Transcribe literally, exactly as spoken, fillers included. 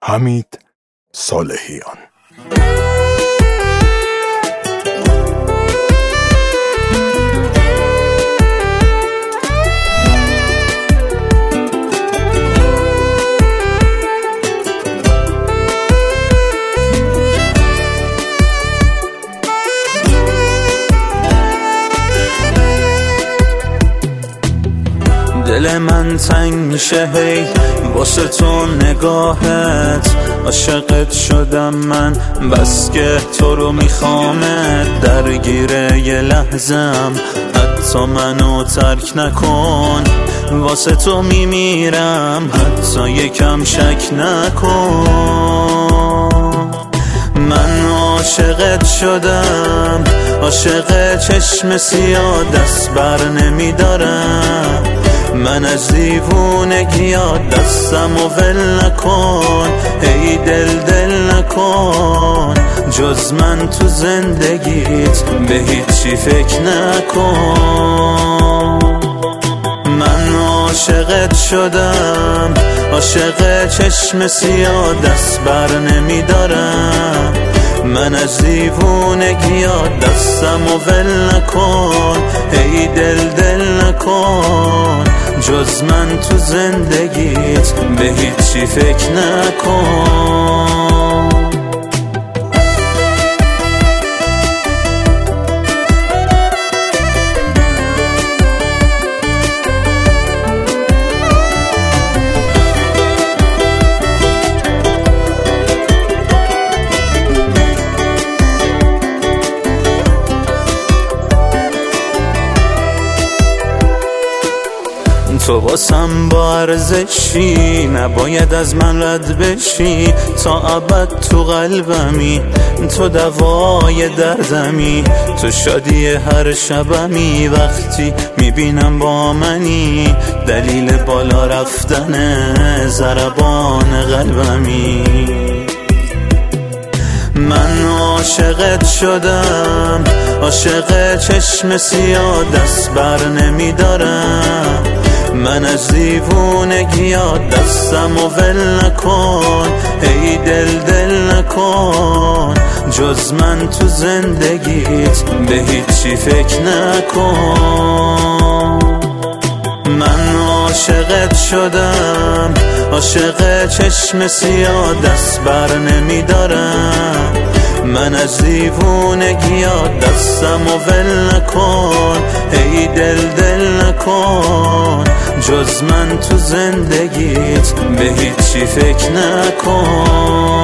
حمید صالحیان. دل من تنگ میشه هی واسه تو نگاهت، عاشقت شدم من بس که تو رو میخوامت، درگیره یه لحظم حتی منو ترک نکن، واسه تو میمیرم حتی یکم شک نکن. من عاشقت شدم، عاشق چشم سیاه دست بر نمیدارم، من از دیوونگی دستم و ول نکن، ای دل دل نکن، جز من تو زندگیت به هیچی فکر نکن. من عاشقت شدم، عاشق چشم سیاه دست بر نمیدارم، من از دیوونگی دستم و ول نکن، ای دل دل نکن، جز من تو زندگیت به هیچی فکر نکن. تو واسم با ارزشی، نباید از من رد بشی، تا ابد تو قلبمی، تو دوای دردمی، تو شادی هر شبمی، وقتی میبینم با منی، دلیل بالا رفتن ضربان قلبمی. من عاشقت شدم، عاشق چشم سیاه دست بر نمیدارم، من از دیوونگی دستم و ول نکن، ای دل دل نکن، جز من تو زندگیت به هیچی فکر نکن. من عاشقت شدم، عاشق چشم سیاه دست بر نمیدارم، من از دیوونگی دستم و ول نکن، ای دل دل نکن، جز من تو زندگیت به هیچی فکر نکن.